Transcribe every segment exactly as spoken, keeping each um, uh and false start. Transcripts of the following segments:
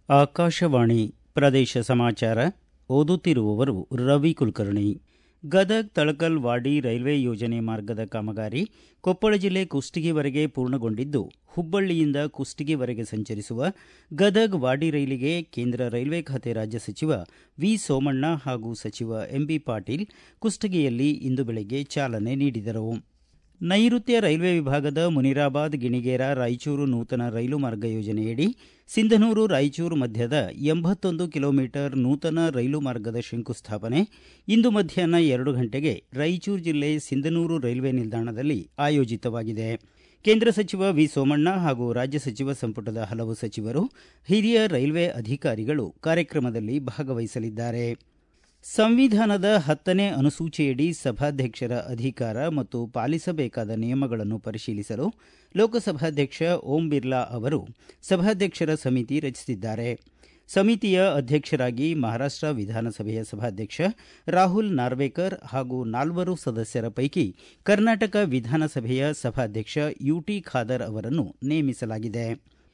ಆಕಾಶವಾಣಿ ಪ್ರದೇಶ ಸಮಾಚಾರ ಓದುತ್ತಿರುವವರು ರವಿ ಕುಲಕರ್ಣಿ. ಗದಗ್ ತಳಕಲ್ ವಾಡಿ ರೈಲ್ವೆ ಯೋಜನೆ ಮಾರ್ಗದ ಕಾಮಗಾರಿ ಕೊಪ್ಪಳ ಜಿಲ್ಲೆ ಕುಷ್ಟಗಿವರೆಗೆ ಪೂರ್ಣಗೊಂಡಿದ್ದು, ಹುಬ್ಬಳ್ಳಿಯಿಂದ ಕುಷ್ಟಗಿವರೆಗೆ ಸಂಚರಿಸುವ ಗದಗ್ ವಾಡಿ ರೈಲಿಗೆ ಕೇಂದ್ರ ರೈಲ್ವೆ ಖಾತೆ ರಾಜ್ಯ ಸಚಿವ ವಿ ಸೋಮಣ್ಣ ಹಾಗೂ ಸಚಿವ ಎಂ ಬಿ ಪಾಟೀಲ್ ಕುಷ್ಟಗಿಯಲ್ಲಿ ಇಂದು ಬೆಳಗ್ಗೆ ಚಾಲನೆ ನೀಡಿದರು. ನೈಋತ್ಯ ರೈಲ್ವೆ ವಿಭಾಗದ ಮುನಿರಾಬಾದ್ ಗಿಣಿಗೇರ ರಾಯಚೂರು ನೂತನ ರೈಲು ಮಾರ್ಗ ಯೋಜನೆಯಡಿ ಸಿಂಧನೂರು ರಾಯಚೂರು ಮಧ್ಯದ ಎಂಬತ್ತೊಂದು ಕಿಲೋಮೀಟರ್ ನೂತನ ರೈಲು ಮಾರ್ಗದ ಶಂಕುಸ್ಥಾಪನೆ ಇಂದು ಮಧ್ಯಾಹ್ನ ಎರಡು ಗಂಟೆಗೆ ರಾಯಚೂರು ಜಿಲ್ಲೆ ಸಿಂಧನೂರು ರೈಲ್ವೆ ನಿಲ್ದಾಣದಲ್ಲಿ ಆಯೋಜಿತವಾಗಿದೆ. ಕೇಂದ್ರ ಸಚಿವ ವಿ ಸೋಮಣ್ಣ ಹಾಗೂ ರಾಜ್ಯ ಸಚಿವ ಸಂಪುಟದ ಹಲವು ಸಚಿವರು, ಹಿರಿಯ ರೈಲ್ವೆ ಅಧಿಕಾರಿಗಳು ಕಾರ್ಯಕ್ರಮದಲ್ಲಿ ಭಾಗವಹಿಸಲಿದ್ದಾರೆ. ಸಂವಿಧಾನದ ಹತ್ತನೇ ಅನುಸೂಚಿಯಡಿ ಸಭಾಧ್ಯಕ್ಷರ ಅಧಿಕಾರ ಮತ್ತು ಪಾಲಿಸಬೇಕಾದ ನಿಯಮಗಳನ್ನು ಪರಿಶೀಲಿಸಲು ಲೋಕಸಭಾಧ್ಯಕ್ಷ ಓಂ ಬಿರ್ಲಾ ಅವರು ಸಭಾಧ್ಯಕ್ಷರ ಸಮಿತಿ ರಚಿಸಿದ್ದಾರೆ. ಸಮಿತಿಯ ಅಧ್ಯಕ್ಷರಾಗಿ ಮಹಾರಾಷ್ಟ್ರ ವಿಧಾನಸಭೆಯ ಸಭಾಧ್ಯಕ್ಷ ರಾಹುಲ್ ನಾರ್ವೇಕರ್ ಹಾಗೂ ನಾಲ್ವರು ಸದಸ್ಯರ ಪೈಕಿ ಕರ್ನಾಟಕ ವಿಧಾನಸಭೆಯ ಸಭಾಧ್ಯಕ್ಷ ಯುಟಿ ಖಾದರ್ ಅವರನ್ನು ನೇಮಿಸಲಾಗಿದೆ.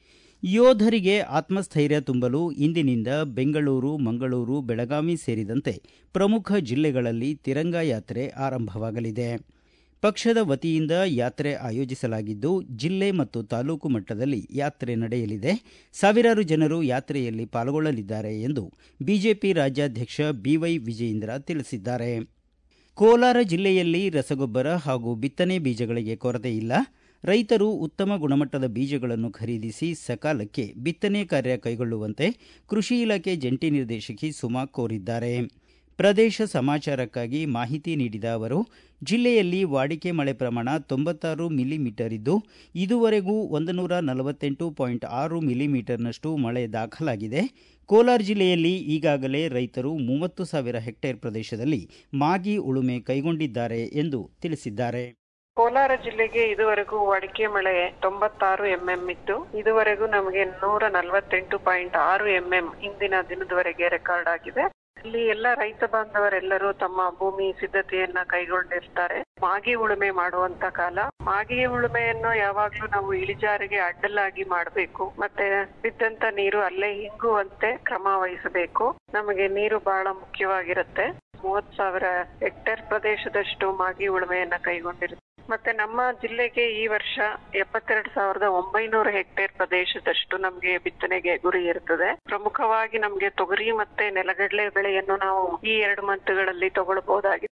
ಯೋಧರಿಗೆ ಆತ್ಮಸ್ಥೈರ್ಯ ತುಂಬಲು ಇಂದಿನಿಂದ ಬೆಂಗಳೂರು, ಮಂಗಳೂರು, ಬೆಳಗಾವಿ ಸೇರಿದಂತೆ ಪ್ರಮುಖ ಜಿಲ್ಲೆಗಳಲ್ಲಿ ತಿರಂಗ ಯಾತ್ರೆ ಆರಂಭವಾಗಲಿದೆ. ಪಕ್ಷದ ವತಿಯಿಂದ ಯಾತ್ರೆ ಆಯೋಜಿಸಲಾಗಿದ್ದು, ಜಿಲ್ಲೆ ಮತ್ತು ತಾಲೂಕು ಮಟ್ಟದಲ್ಲಿ ಯಾತ್ರೆ ನಡೆಯಲಿದೆ. ಸಾವಿರಾರು ಜನರು ಯಾತ್ರೆಯಲ್ಲಿ ಪಾಲ್ಗೊಳ್ಳಲಿದ್ದಾರೆ ಎಂದು ಬಿಜೆಪಿ ರಾಜ್ಯಾಧ್ಯಕ್ಷ ಬಿವೈ ವಿಜಯೇಂದ್ರ ತಿಳಿಸಿದ್ದಾರೆ. ಕೋಲಾರ ಜಿಲ್ಲೆಯಲ್ಲಿ ರಸಗೊಬ್ಬರ ಹಾಗೂ ಬಿತ್ತನೆ ಬೀಜಗಳಿಗೆ ಕೊರತೆ ಇಲ್ಲ. ರೈತರು ಉತ್ತಮ ಗುಣಮಟ್ಟದ ಬೀಜಗಳನ್ನು ಖರೀದಿಸಿ ಸಕಾಲಕ್ಕೆ ಬಿತ್ತನೆ ಕಾರ್ಯ ಕೈಗೊಳ್ಳುವಂತೆ ಕೃಷಿ ಇಲಾಖೆ ಜಂಟಿ ನಿರ್ದೇಶಕಿ ಸುಮಾ ಕೋರಿದ್ದಾರೆ. ಪ್ರದೇಶ ಸಮಾಚಾರಕ್ಕಾಗಿ ಮಾಹಿತಿ ನೀಡಿದ ಅವರು, ಜಿಲ್ಲೆಯಲ್ಲಿ ವಾಡಿಕೆ ಮಳೆ ಪ್ರಮಾಣ ತೊಂಬತ್ತಾರು ಮಿಲಿಮೀಟರ್ ಇದ್ದು, ಇದುವರೆಗೂ ಒಂದು ನೂರ ನಲವತ್ತೆಂಟು ಪಾಯಿಂಟ್ ಆರು ಮಿಲಿಮೀಟರ್ನಷ್ಟು ಮಳೆ ದಾಖಲಾಗಿದೆ. ಕೋಲಾರ ಜಿಲ್ಲೆಯಲ್ಲಿ ಈಗಾಗಲೇ ರೈತರು ಮೂವತ್ತು ಸಾವಿರ ಹೆಕ್ಟೇರ್ ಪ್ರದೇಶದಲ್ಲಿ ಮಾಗಿ ಉಳುಮೆ ಕೈಗೊಂಡಿದ್ದಾರೆ ಎಂದು ತಿಳಿಸಿದ್ದಾರೆ. ಕೋಲಾರ ಜಿಲ್ಲೆಗೆ ಇದುವರೆಗೂ ವಾಡಿಕೆ ಮಳೆ ತೊಂಬತ್ತಾರು ಎಂಎಂ ಇತ್ತು. ಇದುವರೆಗೂ ನಮಗೆ ನೂರ ನಲವತ್ತೆಂಟು ಪಾಯಿಂಟ್ ಆರು ಎಂಎಂ ಇಂದಿನ ದಿನದವರೆಗೆ ರೆಕಾರ್ಡ್ ಆಗಿದೆ. ಇಲ್ಲಿ ಎಲ್ಲ ರೈತ ಬಾಂಧವರೆಲ್ಲರೂ ತಮ್ಮ ಭೂಮಿ ಸಿದ್ಧತೆಯನ್ನ ಕೈಗೊಂಡಿರ್ತಾರೆ. ಮಾಗಿ ಉಳುಮೆ ಮಾಡುವಂತ ಕಾಲ. ಮಾಗಿ ಉಳುಮೆಯನ್ನು ಯಾವಾಗ್ಲೂ ನಾವು ಇಳಿಜಾರಿಗೆ ಅಡ್ಡಲಾಗಿ ಮಾಡಬೇಕು. ಮತ್ತೆ ಬಿದ್ದಂತ ನೀರು ಅಲ್ಲೇ ಹಿಂಗುವಂತೆ ಕ್ರಮ ವಹಿಸಬೇಕು. ನಮಗೆ ನೀರು ಬಹಳ ಮುಖ್ಯವಾಗಿರುತ್ತೆ. ಮೂವತ್ ಸಾವಿರ ಹೆಕ್ಟೇರ್ ಪ್ರದೇಶದಷ್ಟು ಮಾಗಿ ಉಳುಮೆಯನ್ನ ಕೈಗೊಂಡಿರುತ್ತೆ. ಮತ್ತೆ ನಮ್ಮ ಜಿಲ್ಲೆಗೆ ಈ ವರ್ಷ ಎಪ್ಪತ್ತೆರಡು ಸಾವಿರದ ಒಂಬೈನೂರು ಹೆಕ್ಟೇರ್ ಪ್ರದೇಶದಷ್ಟು ನಮ್ಗೆ ಬಿತ್ತನೆಗೆ ಗುರಿ ಇರ್ತದೆ. ಪ್ರಮುಖವಾಗಿ ನಮ್ಗೆ ತೊಗರಿ ಮತ್ತೆ ನೆಲಗಡಲೆ ಬೆಳೆಯನ್ನು ನಾವು ಈ ಎರಡು ಮಂತ್ಗಳಲ್ಲಿ ತಗೊಳ್ಬಹುದಾಗಿದೆ.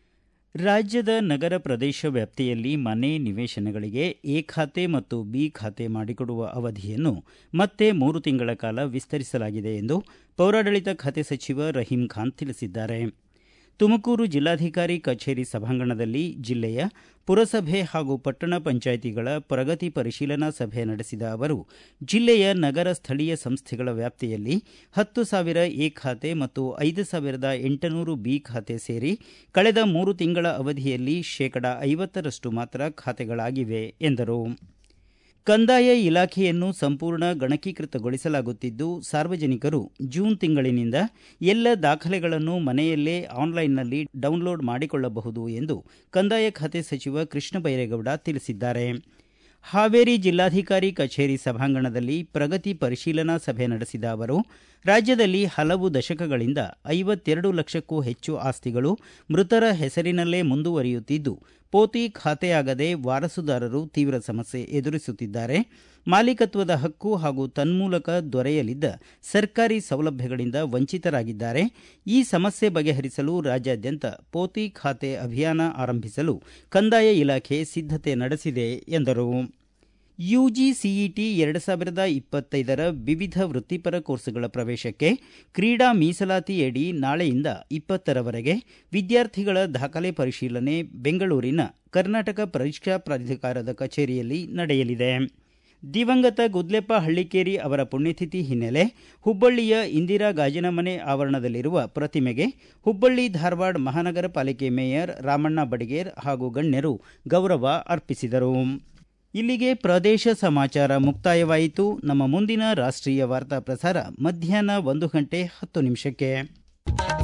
ರಾಜ್ಯದ ನಗರ ಪ್ರದೇಶ ವ್ಯಾಪ್ತಿಯಲ್ಲಿ ಮನೆ ನಿವೇಶನಗಳಿಗೆ ಎ ಖಾತೆ ಮತ್ತು ಬಿ ಖಾತೆ ಮಾಡಿಕೊಡುವ ಅವಧಿಯನ್ನು ಮತ್ತೆ ಮೂರು ತಿಂಗಳ ಕಾಲ ವಿಸ್ತರಿಸಲಾಗಿದೆ ಎಂದು ಪೌರಾಡಳಿತ ಖಾತೆ ಸಚಿವ ರಹೀಂ ಖಾನ್ ತಿಳಿಸಿದ್ದಾರೆ. ತುಮಕೂರು ಜಿಲ್ಲಾಧಿಕಾರಿ ಕಚೇರಿ ಸಭಾಂಗಣದಲ್ಲಿ ಜಿಲ್ಲೆಯ ಪುರಸಭೆ ಹಾಗೂ ಪಟ್ಟಣ ಪಂಚಾಯಿತಿಗಳ ಪ್ರಗತಿ ಪರಿಶೀಲನಾ ಸಭೆ ನಡೆಸಿದ ಅವರು, ಜಿಲ್ಲೆಯ ನಗರ ಸ್ಥಳೀಯ ಸಂಸ್ಥೆಗಳ ವ್ಯಾಪ್ತಿಯಲ್ಲಿ ಹತ್ತು ಸಾವಿರ ಎ ಖಾತೆ ಮತ್ತು ಐದು ಸಾವಿರದ ಎಂಟುನೂರು ಬಿ ಖಾತೆ ಸೇರಿ ಕಳೆದ ಮೂರು ತಿಂಗಳ ಅವಧಿಯಲ್ಲಿ ಶೇಕಡಾ ಐವತ್ತರಷ್ಟು ಮಾತ್ರ ಖಾತೆಗಳಾಗಿವೆ ಎಂದರು. ಕಂದಾಯ ಇಲಾಖೆಯನ್ನು ಸಂಪೂರ್ಣ ಗಣಕೀಕೃತಗೊಳಿಸಲಾಗುತ್ತಿದ್ದು, ಸಾರ್ವಜನಿಕರು ಜೂನ್ ತಿಂಗಳಿನಿಂದ ಎಲ್ಲ ದಾಖಲೆಗಳನ್ನು ಮನೆಯಲ್ಲೇ ಆನ್ಲೈನ್ನಲ್ಲಿ ಡೌನ್ಲೋಡ್ ಮಾಡಿಕೊಳ್ಳಬಹುದು ಎಂದು ಕಂದಾಯ ಖಾತೆ ಸಚಿವ ಕೃಷ್ಣ ಬೈರೇಗೌಡ ತಿಳಿಸಿದ್ದಾರೆ. ಹಾವೇರಿ ಜಿಲ್ಲಾಧಿಕಾರಿ ಕಚೇರಿ ಸಭಾಂಗಣದಲ್ಲಿ ಪ್ರಗತಿ ಪರಿಶೀಲನಾ ಸಭೆ ನಡೆಸಿದ ಅವರು, ರಾಜ್ಯದಲ್ಲಿ ಹಲವು ದಶಕಗಳಿಂದ ಐವತ್ತೆರಡು ಲಕ್ಷಕ್ಕೂ ಹೆಚ್ಚು ಆಸ್ತಿಗಳು ಮೃತರ ಹೆಸರಿನಲ್ಲೇ ಮುಂದುವರಿಯುತ್ತಿದ್ದು, ಪೋತಿ ಖಾತೆಯಾಗದೆ ವಾರಸುದಾರರು ತೀವ್ರ ಸಮಸ್ಯೆ ಎದುರಿಸುತ್ತಿದ್ದಾರೆ. ಮಾಲೀಕತ್ವದ ಹಕ್ಕು ಹಾಗೂ ತನ್ಮೂಲಕ ದೊರೆಯಲಿದ್ದ ಸರ್ಕಾರಿ ಸೌಲಭ್ಯಗಳಿಂದ ವಂಚಿತರಾಗಿದ್ದಾರೆ. ಈ ಸಮಸ್ಯೆ ಬಗೆಹರಿಸಲು ರಾಜ್ಯಾದ್ಯಂತ ಪೋತಿ ಖಾತೆ ಅಭಿಯಾನ ಆರಂಭಿಸಲು ಕಂದಾಯ ಇಲಾಖೆ ಸಿದ್ಧತೆ ನಡೆಸಿದೆ ಎಂದರು. ಯುಜಿ ಸಿಇಟಿ ಎರಡು ಸಾವಿರದ ಇಪ್ಪತ್ತೈದರ ವಿವಿಧ ವೃತ್ತಿಪರ ಕೋರ್ಸುಗಳ ಪ್ರವೇಶಕ್ಕೆ ಕ್ರೀಡಾ ಮೀಸಲಾತಿಯಡಿ ನಾಳೆಯಿಂದ ಇಪ್ಪತ್ತರವರೆಗೆ ವಿದ್ಯಾರ್ಥಿಗಳ ದಾಖಲೆ ಪರಿಶೀಲನೆ ಬೆಂಗಳೂರಿನ ಕರ್ನಾಟಕ ಪರೀಕ್ಷಾ ಪ್ರಾಧಿಕಾರದ ಕಚೇರಿಯಲ್ಲಿ ನಡೆಯಲಿದೆ. ದಿವಂಗತ ಗುದ್ಲೆಪ್ಪ ಹಳ್ಳಿಕೇರಿ ಅವರ ಪುಣ್ಯತಿಥಿ ಹಿನ್ನೆಲೆ ಹುಬ್ಬಳ್ಳಿಯ ಇಂದಿರಾ ಗಾಜಿನ ಮನೆ ಆವರಣದಲ್ಲಿರುವ ಪ್ರತಿಮೆಗೆ ಹುಬ್ಬಳ್ಳಿ ಧಾರವಾಡ ಮಹಾನಗರ ಪಾಲಿಕೆ ಮೇಯರ್ ರಾಮಣ್ಣ ಬಡಿಗೇರ್ ಹಾಗೂ ಗಣ್ಯರು ಗೌರವ ಅರ್ಪಿಸಿದರು. ಇಲ್ಲಿಗೆ ಪ್ರದೇಶ ಸಮಾಚಾರ ಮುಕ್ತಾಯವಾಯಿತು. ನಮ್ಮ ಮುಂದಿನ ರಾಷ್ಟ್ರೀಯ ವಾರ್ತಾ ಪ್ರಸಾರ ಮಧ್ಯಾಹ್ನ ಒಂದು ಗಂಟೆ ಹತ್ತು ನಿಮಿಷಕ್ಕೆ.